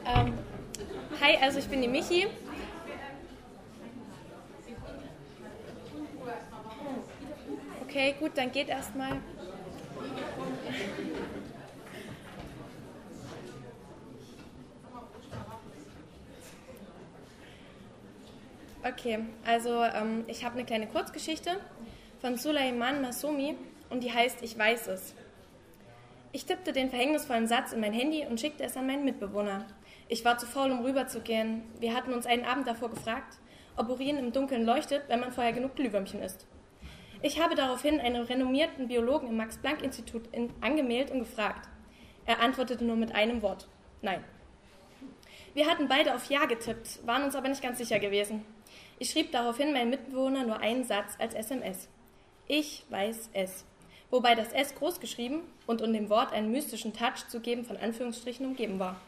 Ähm, Hi, also ich bin die Michi. Okay, gut, dann geht erstmal. Okay, also ich habe eine kleine Kurzgeschichte von Suleiman Masoumi und die heißt Ich weiß es. Ich tippte den verhängnisvollen Satz in mein Handy und schickte es an meinen Mitbewohner. Ich war zu faul, um rüberzugehen. Wir hatten uns einen Abend davor gefragt, ob Urin im Dunkeln leuchtet, wenn man vorher genug Glühwürmchen isst. Ich habe daraufhin einen renommierten Biologen im Max-Planck-Institut angemeldet und gefragt. Er antwortete nur mit einem Wort: Nein. Wir hatten beide auf Ja getippt, waren uns aber nicht ganz sicher gewesen. Ich schrieb daraufhin meinem Mitbewohner nur einen Satz als SMS. Ich weiß es. Wobei das S groß geschrieben und um dem Wort einen mystischen Touch zu geben von Anführungsstrichen umgeben war.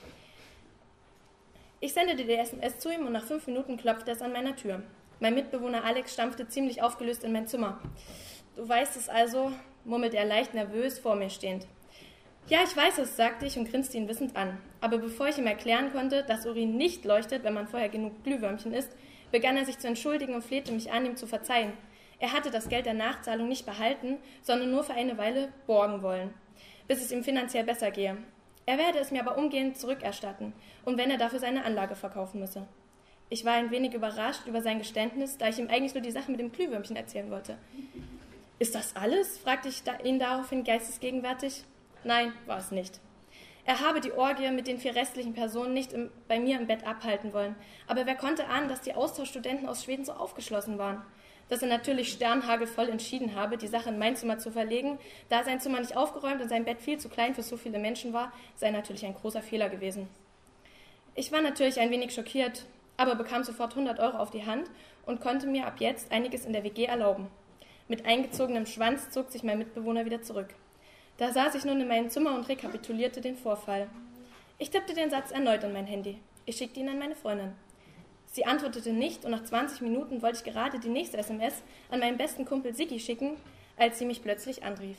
Ich sendete die SMS zu ihm und nach 5 Minuten klopfte es an meiner Tür. Mein Mitbewohner Alex stampfte ziemlich aufgelöst in mein Zimmer. Du weißt es also, murmelte er leicht nervös vor mir stehend. Ja, ich weiß es, sagte ich und grinste ihn wissend an. Aber bevor ich ihm erklären konnte, dass Urin nicht leuchtet, wenn man vorher genug Glühwürmchen isst, begann er sich zu entschuldigen und flehte mich an, ihm zu verzeihen. Er hatte das Geld der Nachzahlung nicht behalten, sondern nur für eine Weile borgen wollen, bis es ihm finanziell besser gehe. Er werde es mir aber umgehend zurückerstatten und wenn er dafür seine Anlage verkaufen müsse. Ich war ein wenig überrascht über sein Geständnis, da ich ihm eigentlich nur die Sache mit dem Glühwürmchen erzählen wollte. Ist das alles? Fragte ich ihn daraufhin geistesgegenwärtig. Nein, war es nicht. Er habe die Orgie mit den 4 restlichen Personen nicht bei mir im Bett abhalten wollen, aber wer konnte ahnen, dass die Austauschstudenten aus Schweden so aufgeschlossen waren? Dass er natürlich sternhagelvoll entschieden habe, die Sache in mein Zimmer zu verlegen, da sein Zimmer nicht aufgeräumt und sein Bett viel zu klein für so viele Menschen war, sei natürlich ein großer Fehler gewesen. Ich war natürlich ein wenig schockiert, aber bekam sofort 100 € auf die Hand und konnte mir ab jetzt einiges in der WG erlauben. Mit eingezogenem Schwanz zog sich mein Mitbewohner wieder zurück. Da saß ich nun in meinem Zimmer und rekapitulierte den Vorfall. Ich tippte den Satz erneut in mein Handy. Ich schickte ihn an meine Freundin. Sie antwortete nicht und nach 20 Minuten wollte ich gerade die nächste SMS an meinen besten Kumpel Siggi schicken, als sie mich plötzlich anrief.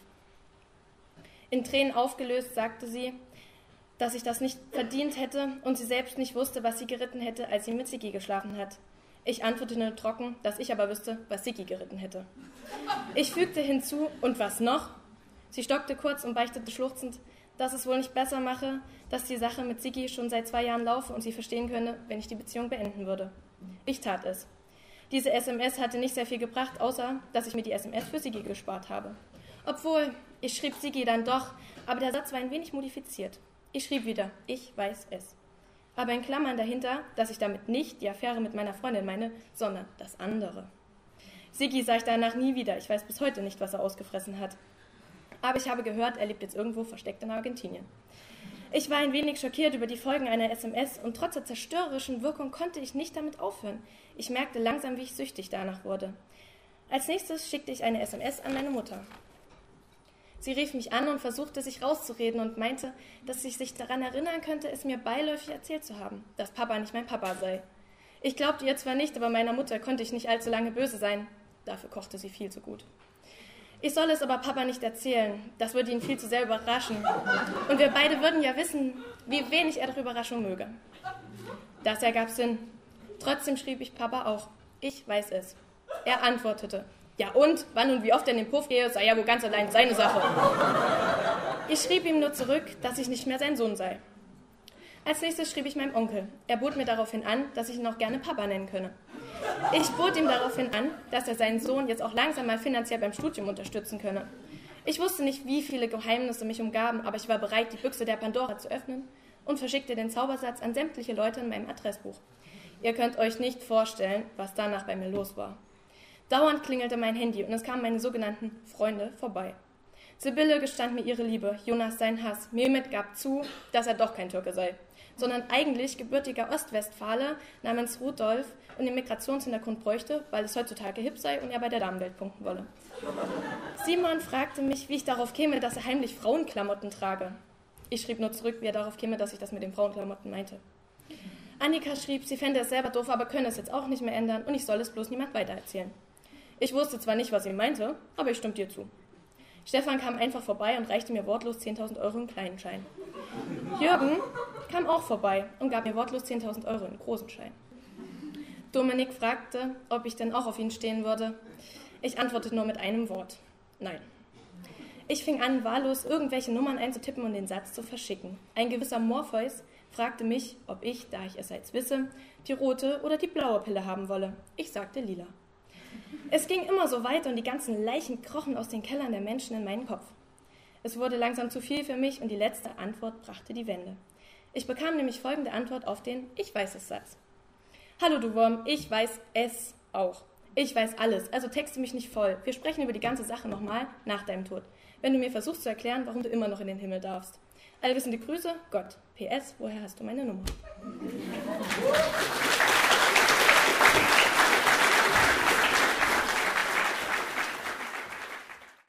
In Tränen aufgelöst sagte sie, dass ich das nicht verdient hätte und sie selbst nicht wusste, was sie geritten hätte, als sie mit Siggi geschlafen hat. Ich antwortete nur trocken, dass ich aber wüsste, was Siggi geritten hätte. Ich fügte hinzu, und was noch? Sie stockte kurz und beichtete schluchzend, dass es wohl nicht besser mache, dass die Sache mit Siggi schon seit 2 Jahren laufe und sie verstehen könne, wenn ich die Beziehung beenden würde. Ich tat es. Diese SMS hatte nicht sehr viel gebracht, außer dass ich mir die SMS für Siggi gespart habe. Obwohl, ich schrieb Siggi dann doch, aber der Satz war ein wenig modifiziert. Ich schrieb wieder, ich weiß es. Aber in Klammern dahinter, dass ich damit nicht die Affäre mit meiner Freundin meine, sondern das andere. Siggi sah ich danach nie wieder. Ich weiß bis heute nicht, was er ausgefressen hat. Aber ich habe gehört, er lebt jetzt irgendwo versteckt in Argentinien. Ich war ein wenig schockiert über die Folgen einer SMS und trotz der zerstörerischen Wirkung konnte ich nicht damit aufhören. Ich merkte langsam, wie ich süchtig danach wurde. Als nächstes schickte ich eine SMS an meine Mutter. Sie rief mich an und versuchte, sich rauszureden und meinte, dass ich sich daran erinnern könnte, es mir beiläufig erzählt zu haben, dass Papa nicht mein Papa sei. Ich glaubte ihr zwar nicht, aber meiner Mutter konnte ich nicht allzu lange böse sein. Dafür kochte sie viel zu gut. Ich soll es aber Papa nicht erzählen, das würde ihn viel zu sehr überraschen. Und wir beide würden ja wissen, wie wenig er doch Überraschung möge. Das ergab Sinn. Trotzdem schrieb ich Papa auch, ich weiß es. Er antwortete, ja und, wann und wie oft er in den Puff gehe, sei ja wohl ganz allein seine Sache. Ich schrieb ihm nur zurück, dass ich nicht mehr sein Sohn sei. Als nächstes schrieb ich meinem Onkel. Er bot mir daraufhin an, dass ich ihn auch gerne Papa nennen könne. Ich bot ihm daraufhin an, dass er seinen Sohn jetzt auch langsam mal finanziell beim Studium unterstützen könne. Ich wusste nicht, wie viele Geheimnisse mich umgaben, aber ich war bereit, die Büchse der Pandora zu öffnen und verschickte den Zaubersatz an sämtliche Leute in meinem Adressbuch. Ihr könnt euch nicht vorstellen, was danach bei mir los war. Dauernd klingelte mein Handy und es kamen meine sogenannten Freunde vorbei. Sibylle gestand mir ihre Liebe, Jonas seinen Hass, Mehmet gab zu, dass er doch kein Türke sei, sondern eigentlich gebürtiger Ostwestfale namens Rudolf und den Migrationshintergrund bräuchte, weil es heutzutage hip sei und er bei der Damenwelt punkten wolle. Simon fragte mich, wie ich darauf käme, dass er heimlich Frauenklamotten trage. Ich schrieb nur zurück, wie er darauf käme, dass ich das mit den Frauenklamotten meinte. Annika schrieb, sie fände es selber doof, aber könne es jetzt auch nicht mehr ändern und ich soll es bloß niemand weitererzählen. Ich wusste zwar nicht, was sie meinte, aber ich stimmte ihr zu. Stefan kam einfach vorbei und reichte mir wortlos 10.000 Euro in kleinen Schein. Jürgen kam auch vorbei und gab mir wortlos 10.000 Euro in großen Schein. Dominik fragte, ob ich denn auch auf ihn stehen würde. Ich antwortete nur mit einem Wort: Nein. Ich fing an, wahllos irgendwelche Nummern einzutippen und den Satz zu verschicken. Ein gewisser Morpheus fragte mich, ob ich, da ich es jetzt wisse, die rote oder die blaue Pille haben wolle. Ich sagte lila. Es ging immer so weiter und die ganzen Leichen krochen aus den Kellern der Menschen in meinen Kopf. Es wurde langsam zu viel für mich und die letzte Antwort brachte die Wende. Ich bekam nämlich folgende Antwort auf den Ich weiß es Satz. Hallo du Wurm, ich weiß es auch. Ich weiß alles, also texte mich nicht voll. Wir sprechen über die ganze Sache nochmal nach deinem Tod, wenn du mir versuchst zu erklären, warum du immer noch in den Himmel darfst. Allwissende Grüße, Gott. PS, woher hast du meine Nummer?